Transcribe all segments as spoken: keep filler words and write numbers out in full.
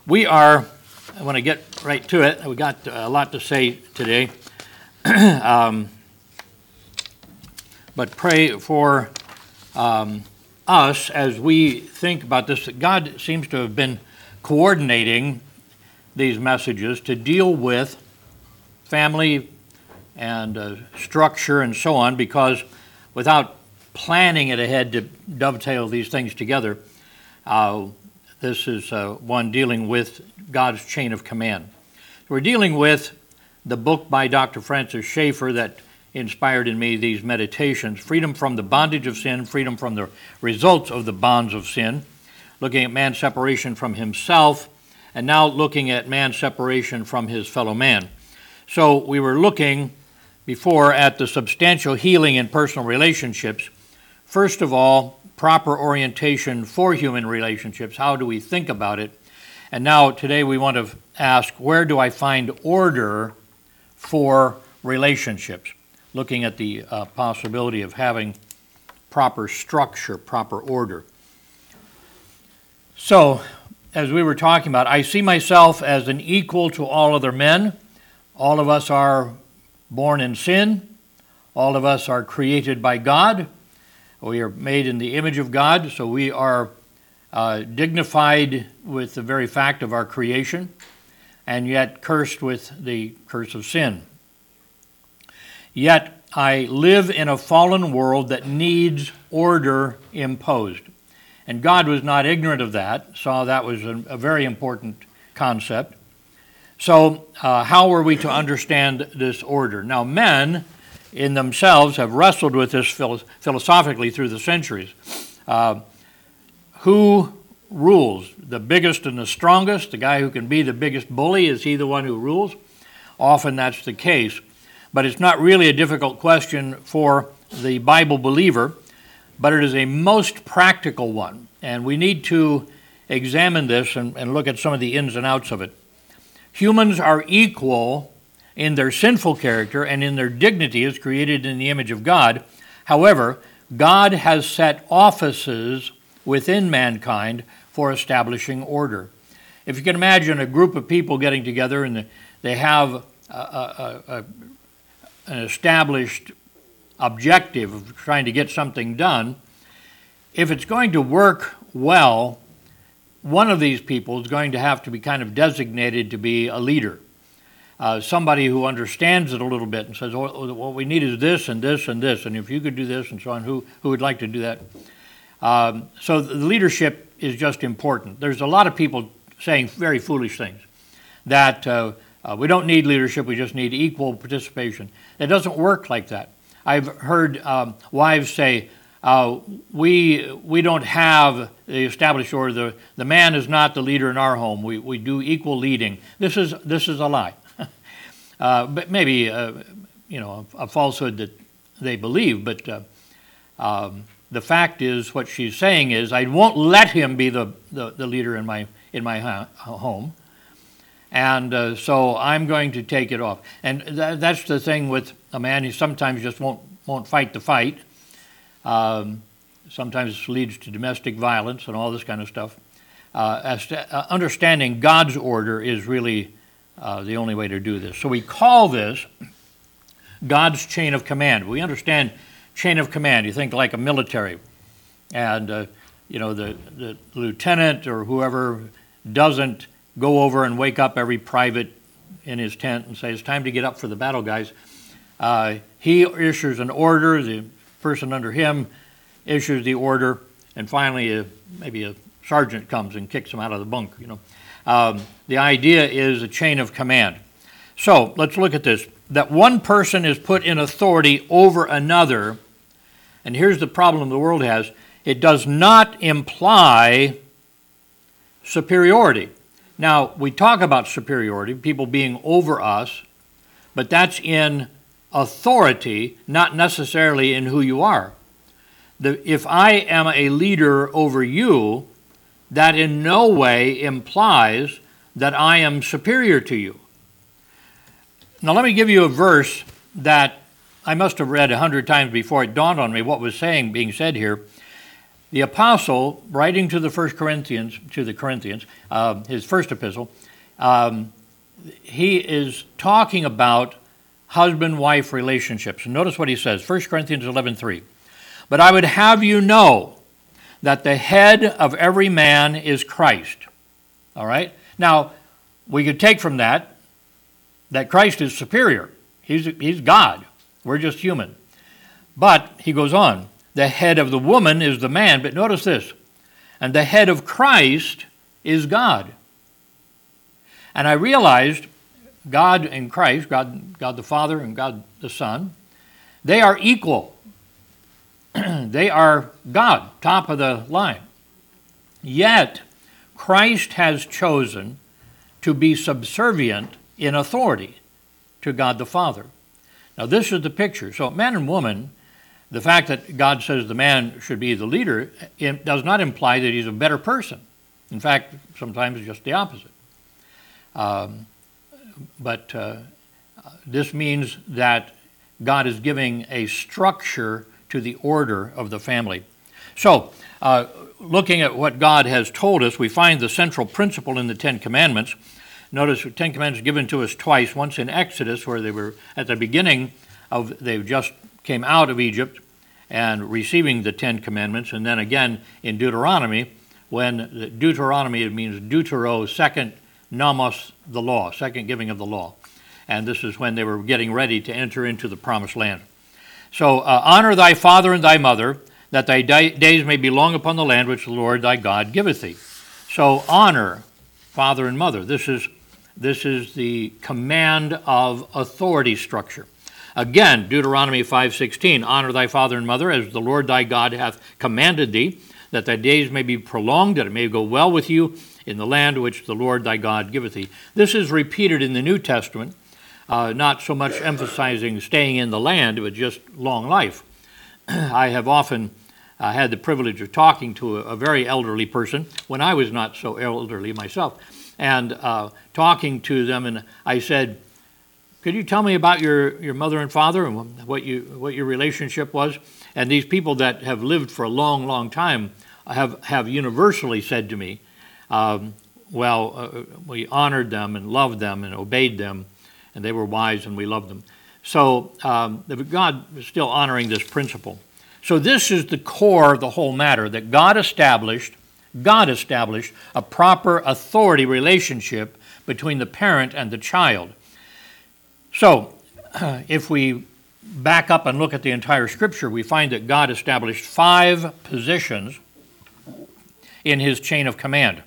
We are, I want to get right to it. We got a lot to say today. um, but pray for um, us as we think about this. God seems to have been coordinating these messages to deal with family and uh, structure and so on, because without planning it ahead to dovetail these things together, uh, this is uh, one dealing with God's chain of command. We're dealing with the book by Doctor Francis Schaeffer that inspired in me these meditations, Freedom from the Bondage of Sin, Freedom from the Results of the Bonds of Sin, looking at man's separation from himself, and now looking at man's separation from his fellow man. So we were looking before at the substantial healing in personal relationships. First of all, proper orientation for human relationships. How do we think about it? And now today we want to ask, where do I find order for relationships? Looking at the uh, possibility of having proper structure, proper order. So, as we were talking about, I see myself as an equal to all other men. All of us are born in sin. All of us are created by God. We are made in the image of God, so we are uh, dignified with the very fact of our creation, and yet cursed with the curse of sin. Yet I live in a fallen world that needs order imposed. And God was not ignorant of that, saw that was a, a very important concept. So uh, how are we to understand this order? Now, men in themselves have wrestled with this philo- philosophically through the centuries. Uh, who rules? The biggest and the strongest? The guy who can be the biggest bully, is he the one who rules? Often that's the case. But it's not really a difficult question for the Bible believer, but it is a most practical one. And we need to examine this and, and look at some of the ins and outs of it. Humans are equal in their sinful character and in their dignity as created in the image of God. However, God has set offices within mankind for establishing order. If you can imagine a group of people getting together and they have a, a, a, an established objective of trying to get something done, if it's going to work well, one of these people is going to have to be kind of designated to be a leader. Uh, somebody who understands it a little bit and says, oh, what we need is this and this and this, and if you could do this and so on, who, who would like to do that? Um, so the leadership is just important. There's a lot of people saying very foolish things, that uh, uh, we don't need leadership, we just need equal participation. It doesn't work like that. I've heard um, wives say, uh, we we don't have the established order, the, the man is not the leader in our home, we, we do equal leading. This is, this is a lie. Uh, but maybe, uh, you know, a, a falsehood that they believe. But uh, um, the fact is, what she's saying is, I won't let him be the, the, the leader in my in my ha- home, and uh, so I'm going to take it off. And th- that's the thing with a man; he sometimes just won't won't fight the fight. Um, sometimes this leads to domestic violence and all this kind of stuff. Uh, as to, uh, understanding God's order is really Uh, the only way to do this. So we call this God's chain of command. We understand chain of command. You think like a military, and uh, you know the, the lieutenant or whoever doesn't go over and wake up every private in his tent and say, it's time to get up for the battle, guys. Uh, he issues an order, the person under him issues the order, and finally a, maybe a sergeant comes and kicks him out of the bunk, you know. Um, the idea is a chain of command. So let's look at this. That one person is put in authority over another, and here's the problem the world has. It does not imply superiority. Now, we talk about superiority, people being over us, but that's in authority, not necessarily in who you are. The, if I am a leader over you, that in no way implies that I am superior to you. Now let me give you a verse that I must have read a hundred times before it dawned on me what was saying, being said here. the apostle, writing to the First Corinthians, to the Corinthians, uh, his first epistle, um, he is talking about husband-wife relationships. And notice what he says, First Corinthians eleven three. But I would have you know that the head of every man is Christ. All right? Now, we could take from that that Christ is superior. He's, he's God. We're just human. But, he goes on, the head of the woman is the man. But notice this, and the head of Christ is God. And I realized God and Christ, God, God the Father and God the Son, they are equal. They are God, top of the line. Yet, Christ has chosen to be subservient in authority to God the Father. Now, this is the picture. So, man and woman, the fact that God says the man should be the leader, it does not imply that he's a better person. In fact, sometimes it's just the opposite. Um, but uh, this means that God is giving a structure to the order of the family. So, uh, looking at what God has told us, we find the central principle in the Ten Commandments. Notice the Ten Commandments given to us twice, once in Exodus, where they were at the beginning of, they just came out of Egypt and receiving the Ten Commandments, and then again in Deuteronomy, when Deuteronomy, it means deutero, second, nomos, the law, second giving of the law. And this is when they were getting ready to enter into the promised land. So, uh, honor thy father and thy mother, that thy di- days may be long upon the land which the Lord thy God giveth thee. So, honor father and mother. This is, this is the command of authority structure. Again, Deuteronomy five sixteen, honor thy father and mother as the Lord thy God hath commanded thee, that thy days may be prolonged, that it may go well with you in the land which the Lord thy God giveth thee. This is repeated in the New Testament, uh, not so much emphasizing staying in the land, but just long life. I have often uh, had the privilege of talking to a, a very elderly person when I was not so elderly myself, and uh, talking to them, and I said, could you tell me about your, your mother and father and what you what your relationship was? And these people that have lived for a long, long time have, have universally said to me, um, well, uh, we honored them and loved them and obeyed them, and they were wise and we loved them. So um, God is still honoring this principle. So this is the core of the whole matter, that God established, God established a proper authority relationship between the parent and the child. So, uh, if we back up and look at the entire Scripture, we find that God established five positions in his chain of command.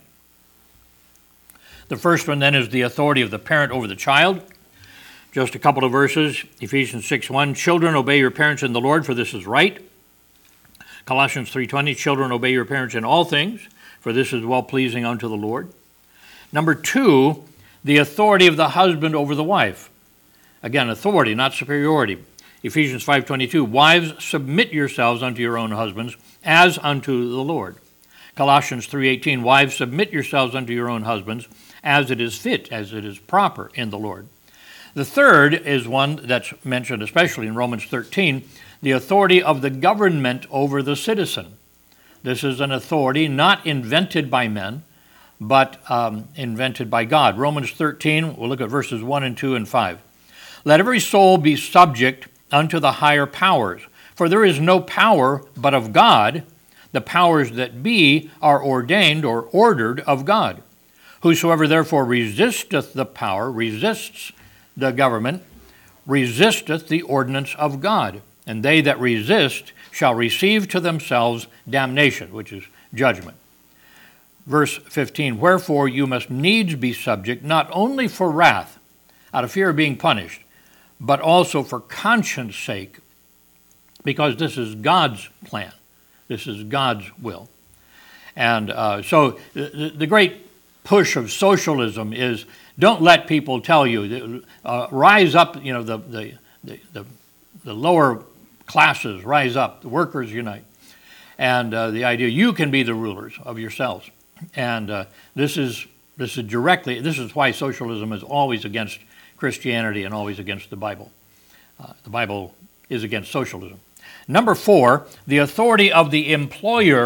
The first one then is the authority of the parent over the child. Just a couple of verses, Ephesians six one, children, obey your parents in the Lord, for this is right. Colossians three twenty, children, obey your parents in all things, for this is well-pleasing unto the Lord. Number two, the authority of the husband over the wife. Again, authority, not superiority. Ephesians five twenty-two, wives, submit yourselves unto your own husbands, as unto the Lord. Colossians three eighteen, wives, submit yourselves unto your own husbands, as it is fit, as it is proper in the Lord. The third is one that's mentioned especially in Romans thirteen, the authority of the government over the citizen. This is an authority not invented by men, but um, invented by God. Romans thirteen, we'll look at verses one and two and five. Let every soul be subject unto the higher powers, for there is no power but of God. The powers that be are ordained or ordered of God. Whosoever therefore resisteth the power, resists the government, resisteth the ordinance of God. And they that resist shall receive to themselves damnation, which is judgment. Verse fifteen, wherefore you must needs be subject, not only for wrath, out of fear of being punished, but also for conscience sake, because this is God's plan. This is God's will. And uh, so the, the great push of socialism is don't let people tell you, uh, rise up, you know, the, the, the, the, the lower classes rise up, the workers unite. And uh, the idea you can be the rulers of yourselves. And uh, this is this is directly, this is why socialism is always against Christianity and always against the Bible. Uh, the Bible is against socialism. Number four, the authority of the employer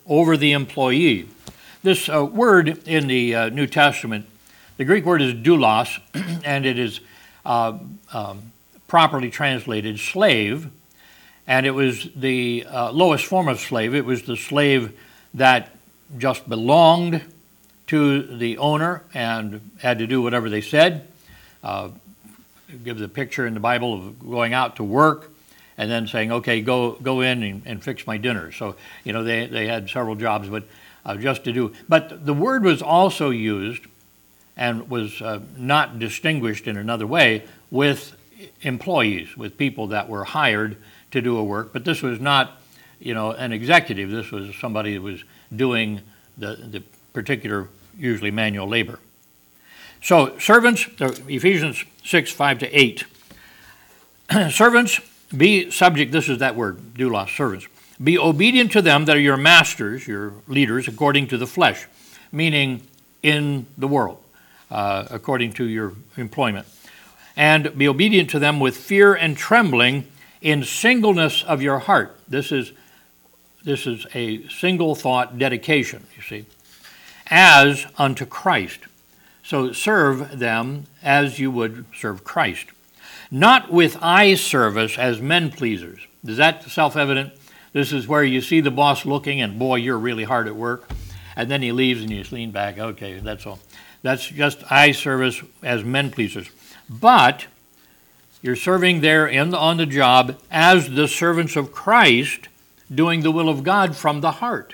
over the employee. This uh, word in the uh, New Testament, the Greek word is doulos, and it is uh, um, properly translated slave, and it was the uh, lowest form of slave. It was the slave that just belonged to the owner and had to do whatever they said. Uh, it gives a picture in the Bible of going out to work and then saying, okay, go go in and, and fix my dinner. So, you know, they, they had several jobs, but uh, just to do. But the word was also used and was uh, not distinguished in another way with employees, with people that were hired to do a work. But this was not, you know, an executive. This was somebody who was doing the, the particular, usually manual labor. So servants, Ephesians six, five to eight. Servants, be subject, this is that word, doulos, servants. Be obedient to them that are your masters, your leaders, according to the flesh, meaning in the world, uh, according to your employment. And be obedient to them with fear and trembling in singleness of your heart. This is, this is a single thought dedication, you see, as unto Christ. So serve them as you would serve Christ. Not with eye service as men pleasers. Is that self-evident? This is where you see the boss looking and, boy, you're really hard at work. And then he leaves and you just lean back. Okay, that's all. That's just eye service as men pleasers. But you're serving there in the, on the job as the servants of Christ, doing the will of God from the heart.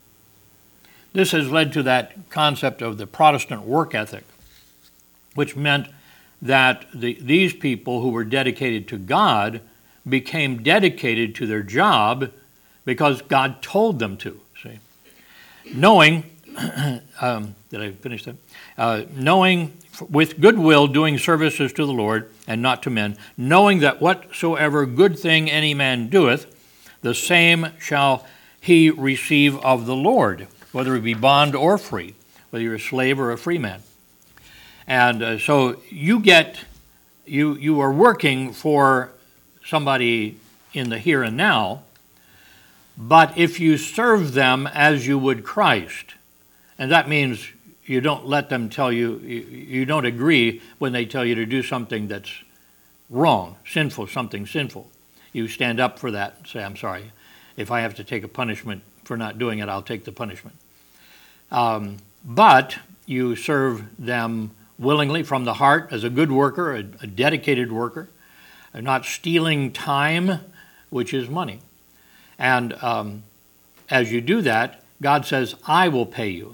This has led to that concept of the Protestant work ethic, which meant that the, these people who were dedicated to God became dedicated to their job because God told them to, see. Knowing, um, did I finish that? Uh, knowing with goodwill doing services to the Lord and not to men, knowing that whatsoever good thing any man doeth, the same shall he receive of the Lord, whether he be bond or free, whether you're a slave or a free man. And uh, so you get, you you are working for somebody in the here and now, but if you serve them as you would Christ, and that means you don't let them tell you, you, you don't agree when they tell you to do something that's wrong, sinful, something sinful. You stand up for that and say, I'm sorry. If I have to take a punishment for not doing it, I'll take the punishment. Um, but you serve them willingly from the heart as a good worker, a, a dedicated worker, not stealing time, which is money. And um, as you do that, God says, I will pay you.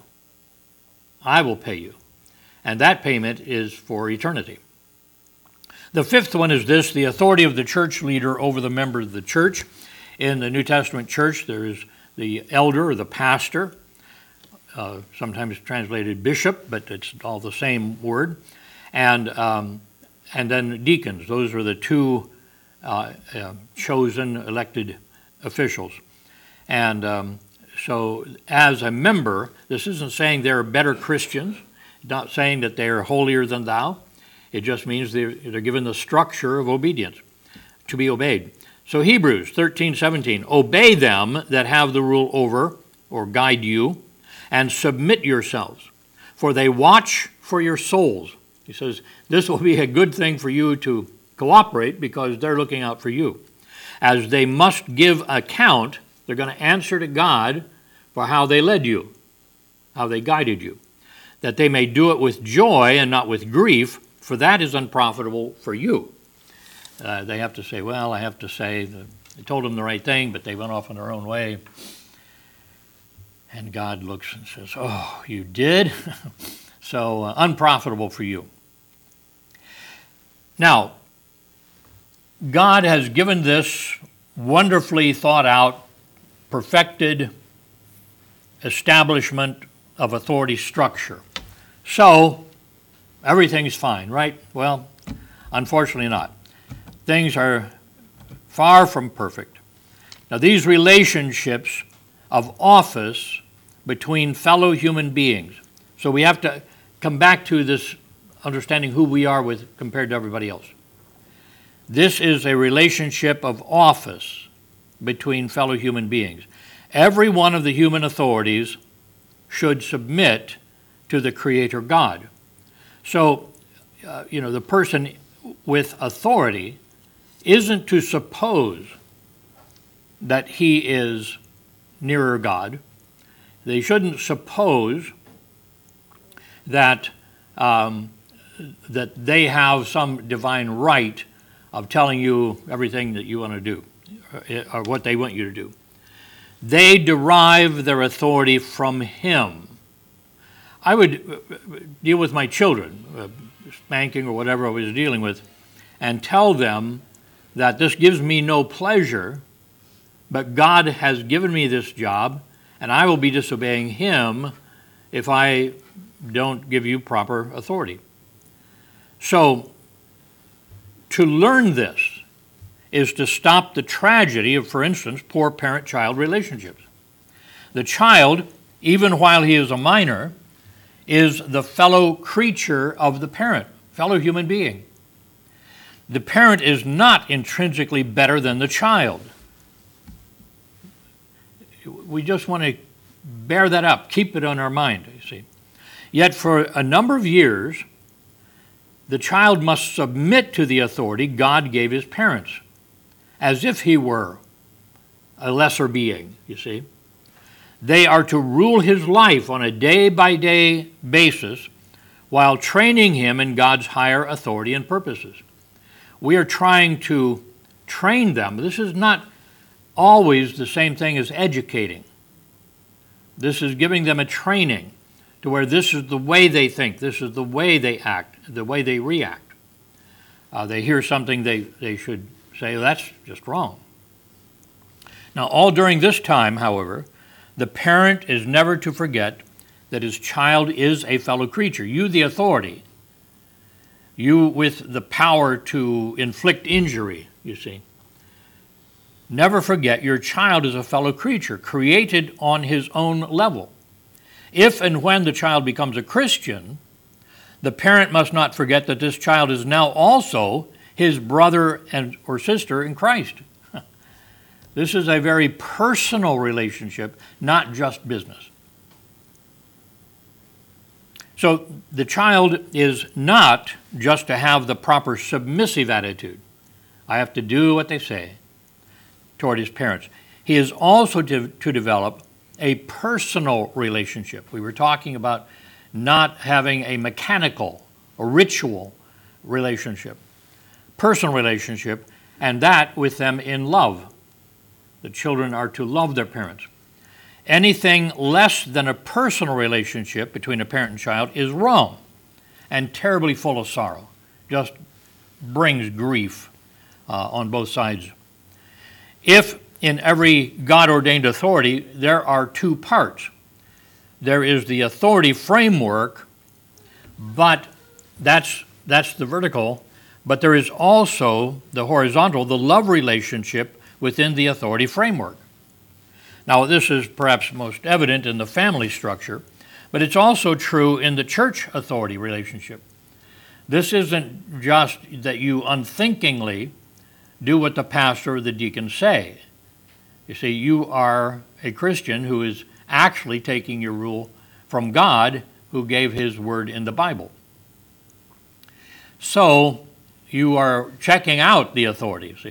I will pay you. And that payment is for eternity. The fifth one is this, the authority of the church leader over the members of the church. In the New Testament church, there is the elder or the pastor, uh, sometimes translated bishop, but it's all the same word, and um, and then deacons. Those are the two uh, uh, chosen, elected officials. And um, so as a member, this isn't saying they're better Christians, not saying that they're holier than thou. It just means they're, they're given the structure of obedience to be obeyed. So Hebrews thirteen seventeen, obey them that have the rule over or guide you, and submit yourselves, for they watch for your souls. He says, this will be a good thing for you to cooperate because they're looking out for you. As they must give account, they're going to answer to God for how they led you, how they guided you, that they may do it with joy and not with grief, for that is unprofitable for you. Uh, they have to say, well, I have to say, that I told them the right thing, but they went off in their own way. And God looks and says, oh, you did? So uh, unprofitable for you. Now, God has given this wonderfully thought out, perfected establishment of authority structure. So everything's fine, right? Well, unfortunately not. Things are far from perfect. Now, these relationships of office between fellow human beings. So we have to come back to this understanding who we are with compared to everybody else. This is a relationship of office between fellow human beings. Every one of the human authorities should submit to the Creator God. So, uh, you know, the person with authority isn't to suppose that he is nearer God. They shouldn't suppose that um, that they have some divine right of telling you everything that you want to do or what they want you to do. They derive their authority from Him. I would deal with my children, uh, spanking or whatever I was dealing with, and tell them that this gives me no pleasure, but God has given me this job, and I will be disobeying Him if I don't give you proper authority. So, to learn this is to stop the tragedy of, for instance, poor parent-child relationships. The child, even while he is a minor, is the fellow creature of the parent, fellow human being. The parent is not intrinsically better than the child. We just want to bear that up, keep it on our mind, you see. Yet for a number of years, the child must submit to the authority God gave his parents, as if he were a lesser being, you see. They are to rule his life on a day-by-day basis while training him in God's higher authority and purposes. We are trying to train them. This is not always the same thing as educating. This is giving them a training to where this is the way they think, this is the way they act, the way they react. Uh, they hear something, they, they should say, well, that's just wrong. Now, all during this time, however, the parent is never to forget that his child is a fellow creature. You, the authority, you with the power to inflict injury, you see. Never forget your child is a fellow creature, created on his own level. If and when the child becomes a Christian, the parent must not forget that this child is now also his brother and or sister in Christ. This is a very personal relationship, not just business. So the child is not just to have the proper submissive attitude. I have to do what they say toward his parents. He is also to, to develop a personal relationship. We were talking about not having a mechanical or ritual relationship. Personal relationship, and that with them in love. The children are to love their parents. Anything less than a personal relationship between a parent and child is wrong and terribly full of sorrow. Just brings grief uh, on both sides. If in every God-ordained authority there are two parts, there is the authority framework, but that's that's the vertical, but there is also the horizontal, the love relationship within the authority framework. Now, this is perhaps most evident in the family structure, but it's also true in the church authority relationship. This isn't just that you unthinkingly do what the pastor or the deacon say. You see, you are a Christian who is actually taking your rule from God, who gave his word in the Bible. So, you are checking out the authority, see.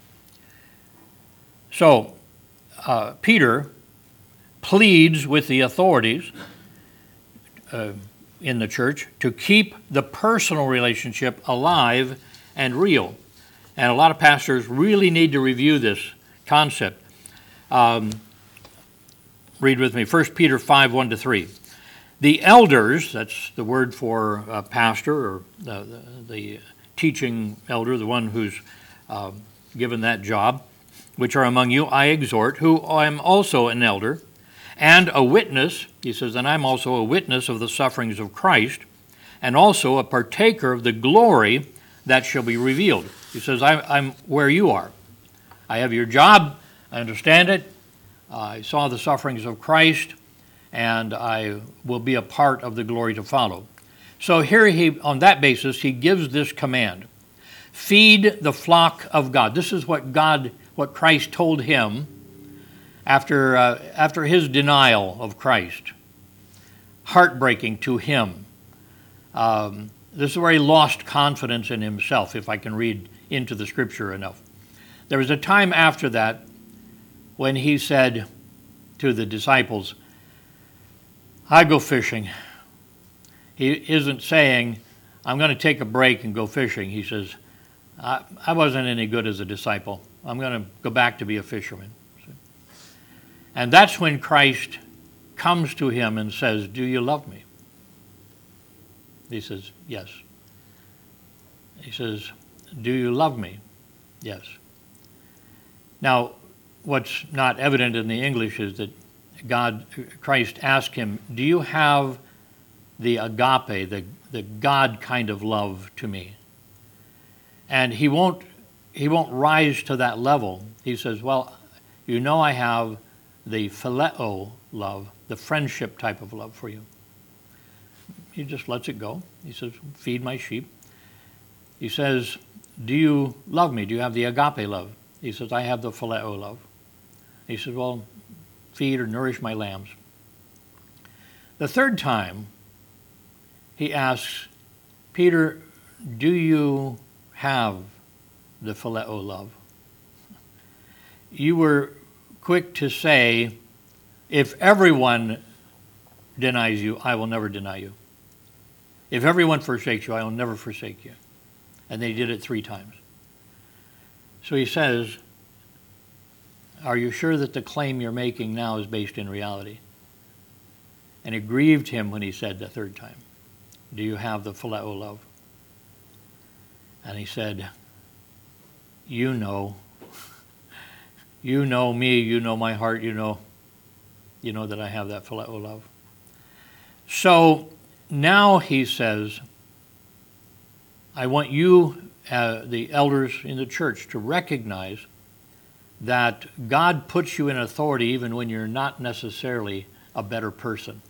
So, uh, Peter pleads with the authorities uh, in the church to keep the personal relationship alive and real. And a lot of pastors really need to review this concept. Um, read with me, First Peter five, one to three. The elders, that's the word for uh, pastor, or the, the, the teaching elder, the one who's uh, given that job, which are among you, I exhort, who I am also an elder, and a witness, he says, and I'm also a witness of the sufferings of Christ, and also a partaker of the glory that shall be revealed. He says, I'm, I'm where you are. I have your job, I understand it, uh, I saw the sufferings of Christ, and I will be a part of the glory to follow. So here he, on that basis, he gives this command. Feed the flock of God. This is what God, what Christ told him after, uh, after his denial of Christ, heartbreaking to him. Um, this is where he lost confidence in himself, if I can read into the scripture enough. There was a time after that when he said to the disciples, I go fishing. He isn't saying, I'm going to take a break and go fishing. He says, I, I wasn't any good as a disciple. I'm going to go back to be a fisherman. And that's when Christ comes to him and says, do you love me? He says, yes. He says, do you love me? Yes. Now, what's not evident in the English is that God, Christ asked him, do you have the agape, the, the God kind of love to me? And he won't, he won't rise to that level. He says, well, you know I have the phileo love, the friendship type of love for you. He just lets it go. He says, feed my sheep. He says, do you love me? Do you have the agape love? He says, I have the phileo love. He says, well, feed or nourish my lambs. The third time, he asks, Peter, do you have the phileo love? You were quick to say, if everyone denies you, I will never deny you. If everyone forsakes you, I will never forsake you. And they did it three times. So he says, are you sure that the claim you're making now is based in reality? And it grieved him when he said the third time, do you have the phileo love? And he said, you know, you know me, you know my heart, you know, you know that I have that phileo love. So now he says, I want you, uh, the elders in the church, to recognize that God puts you in authority even when you're not necessarily a better person.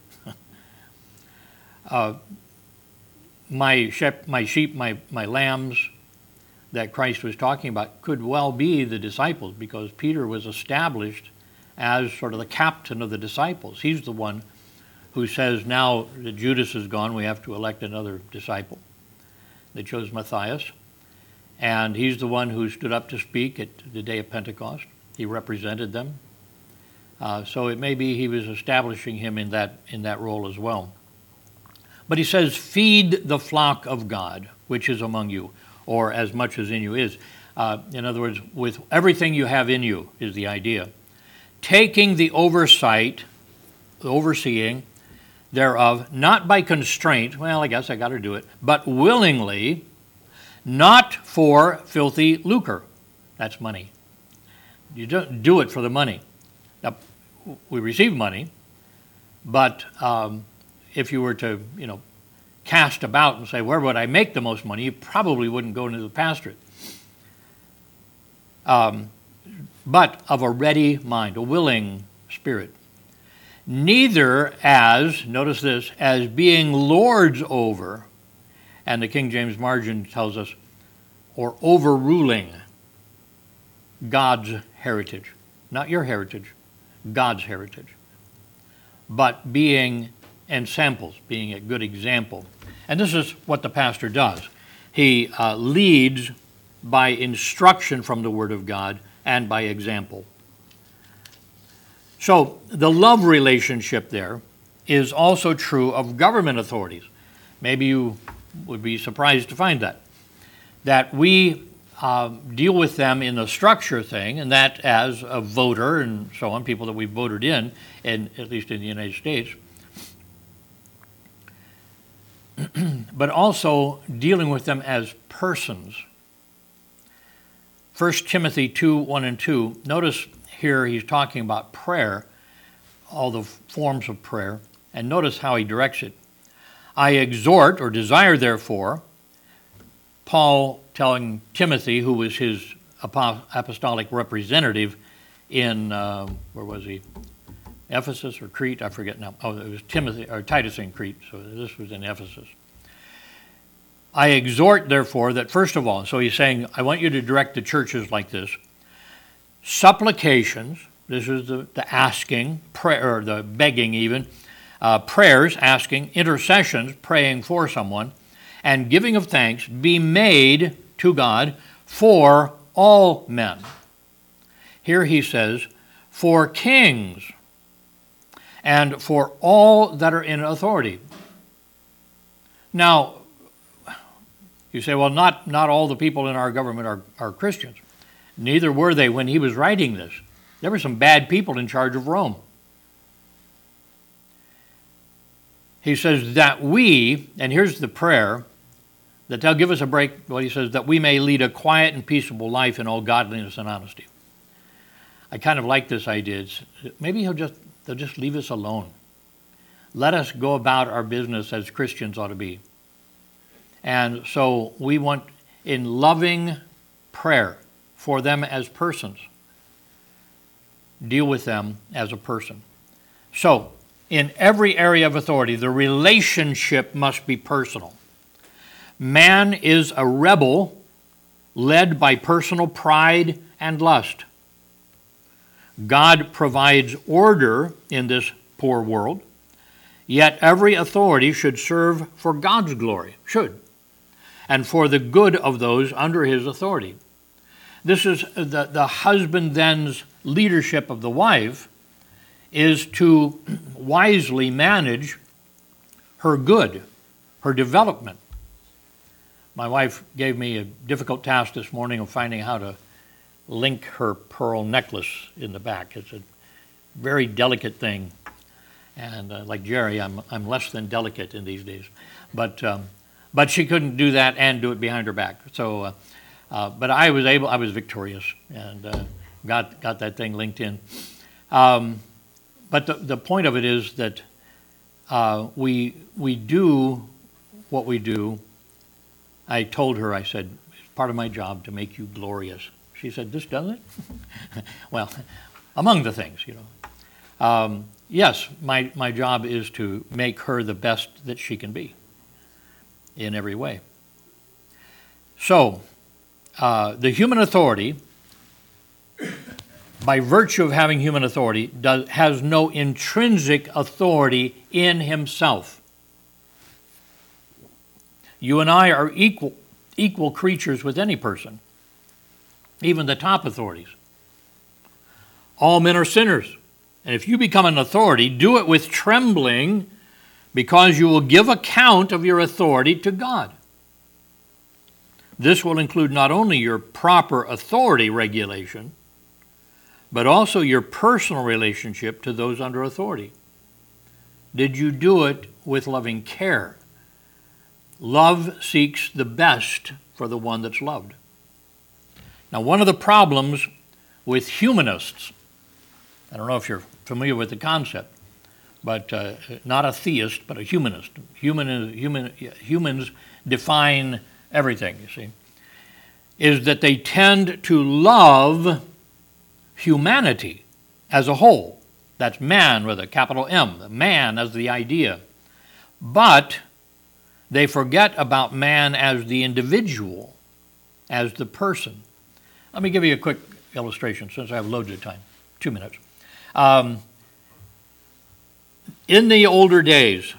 uh, my, shep, my sheep, my, my lambs that Christ was talking about could well be the disciples, because Peter was established as sort of the captain of the disciples. He's the one who says, now that Judas is gone, we have to elect another disciple. They chose Matthias, and he's the one who stood up to speak at the day of Pentecost. He represented them. Uh, so it may be he was establishing him in that, in that role as well. But he says, feed the flock of God, which is among you, or as much as in you is. Uh, in other words, with everything you have in you is the idea. Taking the oversight, the overseeing thereof, not by constraint, well, I guess I got to do it, but willingly, not for filthy lucre. That's money. You don't do it for the money. Now, we receive money, but um, if you were to, you know, cast about and say, where would I make the most money, you probably wouldn't go into the pastorate. Um, but of a ready mind, a willing spirit. Neither as, notice this, as being lords over, and the King James margin tells us, or overruling God's heritage. Not your heritage, God's heritage. But being ensamples, being a good example. And this is what the pastor does. He uh, leads by instruction from the Word of God and by example. So the love relationship there is also true of government authorities. Maybe you would be surprised to find that. That we uh, deal with them in the structure thing, and that as a voter and so on, people that we voted in, in at least in the United States, but also dealing with them as persons. First Timothy two, one and two, notice here he's talking about prayer, all the forms of prayer, and notice how he directs it. I exhort, or desire therefore, Paul telling Timothy, who was his apostolic representative in, uh, where was he? Ephesus or Crete? I forget now. Oh, it was Timothy or Titus in Crete, so this was in Ephesus. I exhort, therefore, that first of all, so he's saying, I want you to direct the churches like this, supplications, This is the, the asking, prayer, or the begging even, uh, prayers, asking, intercessions, praying for someone, and giving of thanks be made to God for all men. Here he says, for kings and for all that are in authority. Now, you say, well, not, not all the people in our government are, are Christians. Neither were they when he was writing this. There were some bad people in charge of Rome. He says that we, and here's the prayer, that they'll give us a break, well, he says, that we may lead a quiet and peaceable life in all godliness and honesty. I kind of like this idea. It's, maybe he'll just, they'll just leave us alone. Let us go about our business as Christians ought to be. And so we want, in loving prayer for them as persons, deal with them as a person. So, in every area of authority, the relationship must be personal. Man is a rebel led by personal pride and lust. God provides order in this poor world, yet every authority should serve for God's glory, should, and for the good of those under his authority. This is the, the husband then's leadership of the wife is to wisely manage her good, her development. My wife gave me a difficult task this morning of finding how to link her pearl necklace in the back. It's a very delicate thing. And uh, like Jerry, I'm, I'm less than delicate in these days. But, um, but she couldn't do that and do it behind her back. So, uh, uh, but I was able, I was victorious and uh, got, got that thing linked in. Um, but the, the point of it is that uh, we, we do what we do. I told her, I said, it's part of my job to make you glorious. She said, this does it? Well, among the things, you know. Um, yes, my, my job is to make her the best that she can be in every way. So, uh, the human authority, by virtue of having human authority, does, has no intrinsic authority in himself. You and I are equal, equal creatures with any person, even the top authorities. All men are sinners. And if you become an authority, do it with trembling, because you will give account of your authority to God. This will include not only your proper authority regulation, but also your personal relationship to those under authority. Did you do it with loving care? Love seeks the best for the one that's loved. Now, one of the problems with humanists, I don't know if you're familiar with the concept, but uh, not a theist, but a humanist. Human is, human, humans define everything, you see, is that they tend to love humanity as a whole. That's man with a capital M, man as the idea. But they forget about man as the individual, as the person. Let me give you a quick illustration since I have loads of time, two minutes. Um, in the older days,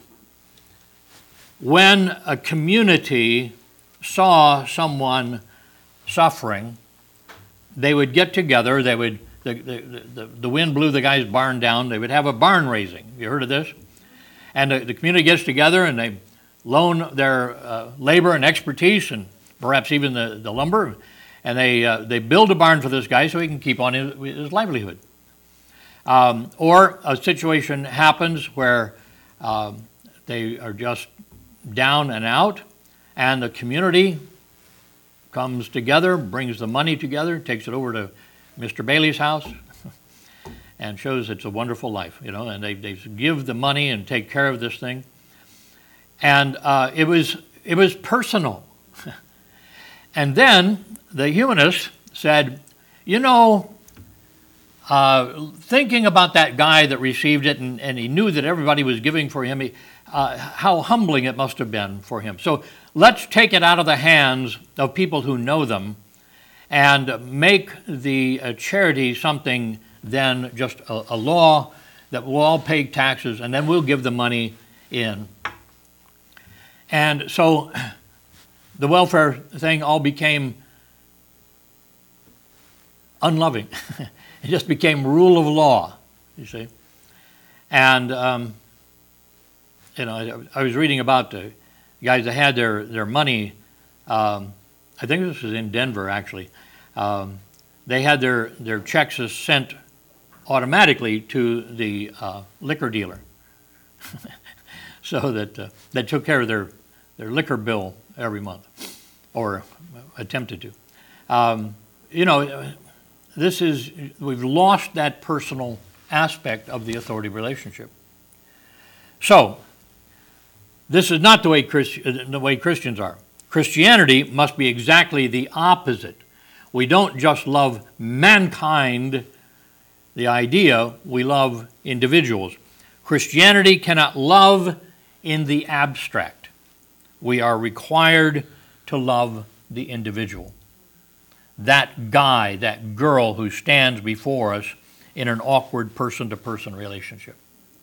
when a community saw someone suffering, they would get together, they would, the, the, the, the wind blew the guy's barn down, they would have a barn raising. You heard of this? And the, the community gets together and they loan their uh, labor and expertise and perhaps even the, the lumber, and they, uh, they build a barn for this guy so he can keep on his, his livelihood. Um, or a situation happens where um, they are just down and out, and the community comes together, brings the money together, takes it over to Mister Bailey's house, and shows it's a wonderful life, you know, and they, they give the money and take care of this thing. And uh, it was it was personal. And then the humanists said, you know, uh, thinking about that guy that received it, and, and he knew that everybody was giving for him, he, uh, how humbling it must have been for him. So let's take it out of the hands of people who know them and make the uh, charity something than just a, a law that we'll all pay taxes and then we'll give the money in. And so the welfare thing all became unloving. It just became rule of law, you see. And, um, you know, I, I was reading about the guys that had their, their money, um, I think this was in Denver, actually. Um, they had their, their checks sent automatically to the uh, liquor dealer. So that uh, they took care of their, their liquor bill every month, or attempted to. Um, you know, this is, we've lost that personal aspect of the authority relationship. So, this is not the way, Christ, the way Christians are. Christianity must be exactly the opposite. We don't just love mankind, the idea, we love individuals. Christianity cannot love in the abstract. We are required to love the individual. That guy, that girl who stands before us in an awkward person-to-person relationship.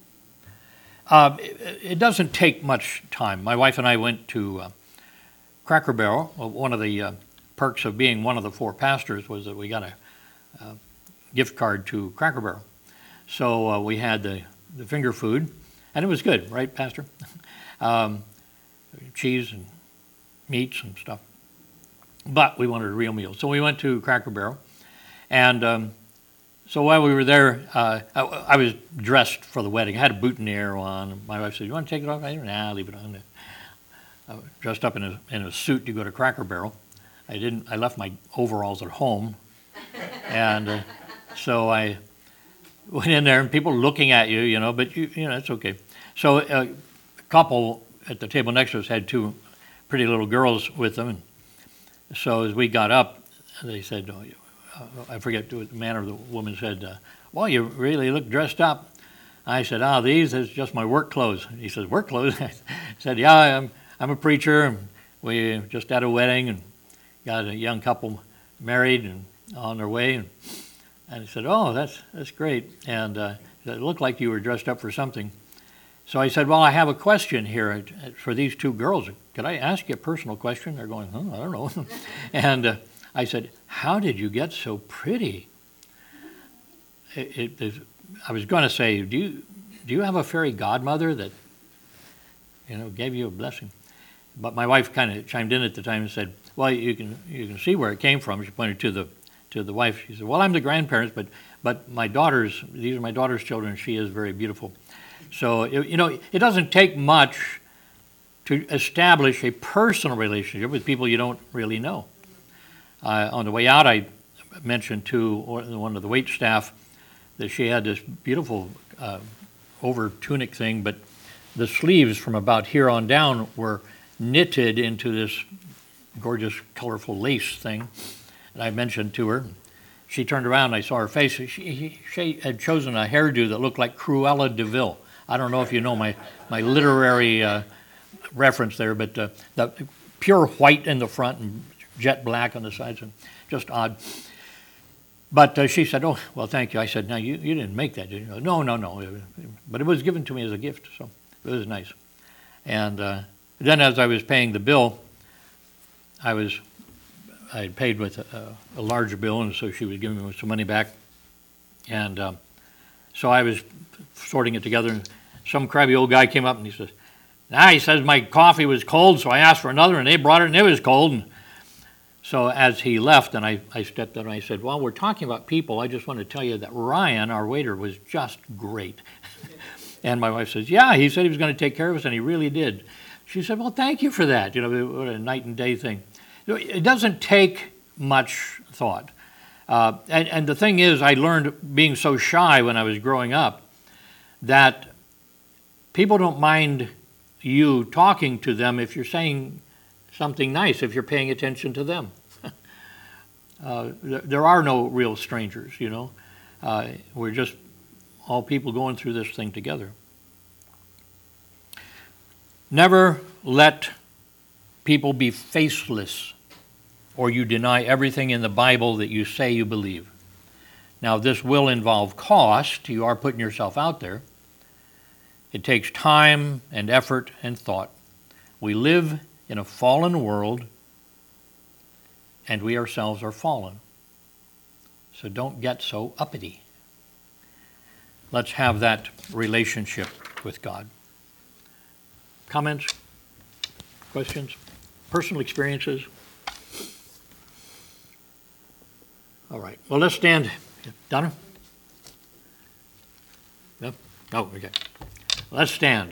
Uh, it, it doesn't take much time. My wife and I went to uh, Cracker Barrel. One of the uh, perks of being one of the four pastors was that we got a uh, gift card to Cracker Barrel. So uh, we had the, the finger food, and it was good, right, Pastor? um, cheese and meats and stuff. But we wanted a real meal. So we went to Cracker Barrel. And um, so while we were there, uh, I, I was dressed for the wedding. I had a boutonniere on. My wife said, "You want to take it off?" I said, "Nah, leave it on." I was dressed up in a, in a suit to go to Cracker Barrel. I didn't. I left my overalls at home. And uh, so I went in there, and people looking at you, you know, but you, you know, it's okay. So uh, a couple at the table next to us had two pretty little girls with them. And so as we got up, they said, oh, uh, I forget what the man or the woman said, uh, well, you really look dressed up. I said, ah, these is just my work clothes. He says, work clothes? I said, yeah, I'm, I'm a preacher. And we just had a wedding and got a young couple married and on their way. And, and he said, oh, that's that's great. And uh, he said, it looked like you were dressed up for something. So I said, well, I have a question here for these two girls. Could I ask you a personal question? They're going, oh, I don't know. And uh, I said, how did you get so pretty? It, it, it, I was going to say, do you do you have a fairy godmother that, you know, gave you a blessing? But my wife kind of chimed in at the time and said, well, you can you can see where it came from. She pointed to the to the wife. She said, well, I'm the grandparents, but but my daughters, these are my daughter's children. She is very beautiful. So, it, you know, it doesn't take much to establish a personal relationship with people you don't really know. Uh, on the way out, I mentioned to one of the wait staff that she had this beautiful uh, over tunic thing, but the sleeves from about here on down were knitted into this gorgeous, colorful lace thing. And I mentioned to her. She turned around and I saw her face. She, she had chosen a hairdo that looked like Cruella de Vil. I don't know if you know my, my literary uh, reference there, but uh, the pure white in the front and jet black on the sides, and just odd. But uh, she said, oh, well, thank you. I said, no, you, you didn't make that, did you? No, no, no. But it was given to me as a gift, so it was nice. And uh, then as I was paying the bill, I was, I had paid with a, a larger bill, and so she was giving me some money back. And um, so I was sorting it together, and some crabby old guy came up and he says, nah, he says my coffee was cold, so I asked for another, and they brought it, and it was cold. And so as he left, and I, I stepped up and I said, well, we're talking about people. I just want to tell you that Ryan, our waiter, was just great. And my wife says, yeah, he said he was going to take care of us, and he really did. She said, well, thank you for that. You know, what a night and day thing. It doesn't take much thought. Uh, and, and the thing is, I learned being so shy when I was growing up that people don't mind you talking to them if you're saying something nice, if you're paying attention to them. uh, there, there are no real strangers, you know. Uh, we're just all people going through this thing together. Never let people be faceless, or you deny everything in the Bible that you say you believe. Now, this will involve cost. You are putting yourself out there. It takes time and effort and thought. We live in a fallen world, and we ourselves are fallen. So don't get so uppity. Let's have that relationship with God. Comments? Questions? Personal experiences? All right. Well, let's stand. Donna? No? No, okay. Let's stand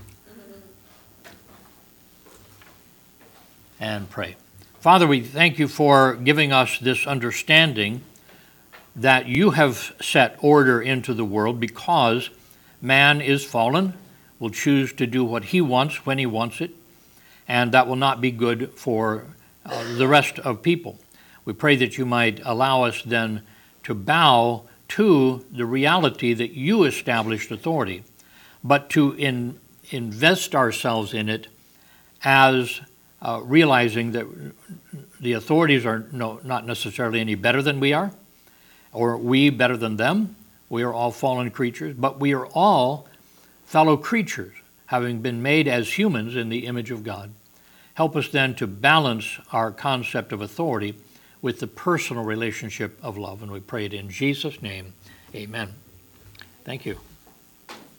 and pray. Father, we thank you for giving us this understanding that you have set order into the world because man is fallen, will choose to do what he wants when he wants it, and that will not be good for uh, the rest of people. We pray that you might allow us then to bow to the reality that you established authority, but to in, invest ourselves in it as uh, realizing that the authorities are no, not necessarily any better than we are, or we better than them. We are all fallen creatures, but we are all fellow creatures, having been made as humans in the image of God. Help us then to balance our concept of authority with the personal relationship of love. And we pray it in Jesus' name. Amen. Thank you.